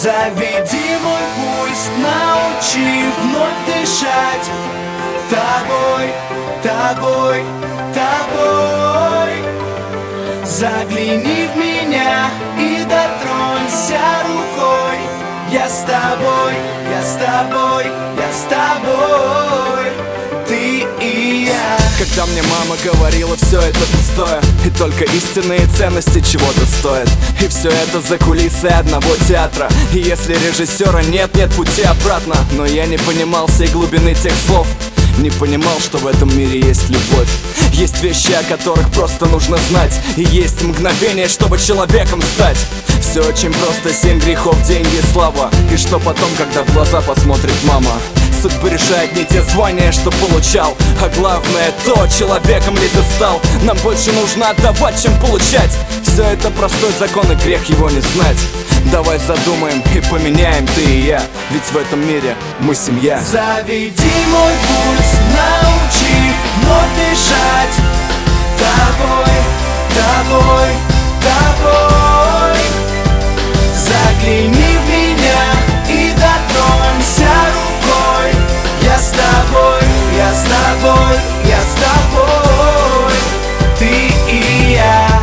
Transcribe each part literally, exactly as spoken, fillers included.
Заведи мой пульс, научи вновь дышать тобой, тобой, тобой. Загляни в меня и дотронься рукой. Я с тобой, я с тобой, я с тобой. Ты и я. Когда мне мама говорила, все это пустое, и только истинные ценности чего-то стоят. И все это за кулисой одного театра. И если режиссера нет, нет пути обратно. Но я не понимал всей глубины тех слов, не понимал, что в этом мире есть любовь. Есть вещи, о которых просто нужно знать. И есть мгновение, чтобы человеком стать. Все очень просто, семь грехов, деньги, слава. И что потом, когда в глаза посмотрит мама? Судьба решает не те звания, что получал, а главное то, человеком ли ты стал. Нам больше нужно отдавать, чем получать. Все это простой закон, и грех его не знать. Давай задумаем и поменяем ты и я, ведь в этом мире мы семья. Заведи мой пульс, научи вновь дышать тобой, тобой, тобой. Загляни в меня и дотронься рукой. Я с тобой, я с тобой, я с тобой. Ты и я.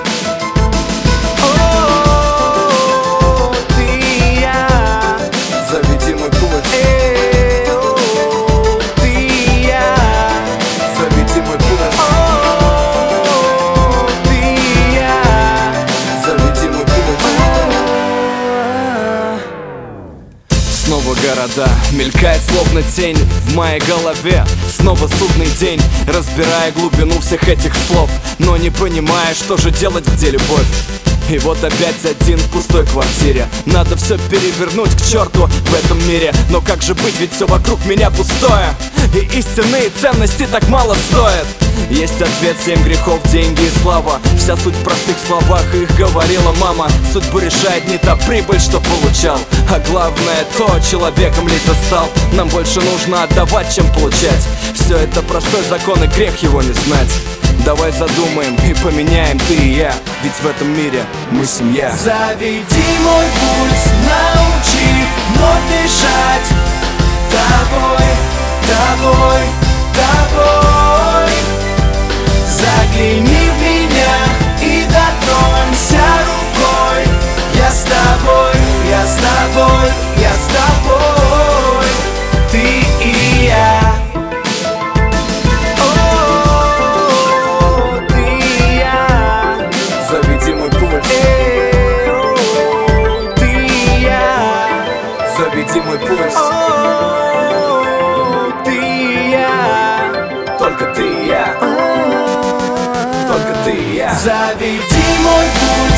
Снова города, мелькает словно тень в моей голове. Снова судный день, разбирая глубину всех этих слов, но не понимая, что же делать, где любовь. И вот опять один в пустой квартире. Надо все перевернуть к черту в этом мире. Но как же быть, ведь все вокруг меня пустое. И истинные ценности так мало стоят. Есть ответ, семь грехов, деньги и слава. Вся суть в простых словах, их говорила мама. Судьбу решает не та прибыль, что получал, а главное то, человеком ли ты стал. Нам больше нужно отдавать, чем получать. Все это простой закон, и грех его не знать. Давай задумаем и поменяем ты и я, ведь в этом мире мы семья. Заведи мой пульс, научи вновь дышать тобой, тобой, тобой. Загляни в меня и дотронься рукой. Я с тобой, я с тобой, я с тобой. Ты и я. Заведи мой пульс, Ты и я. заведи мой пульс. Ты и я. Только ты и я, только ты и я. Заведи мой пульс.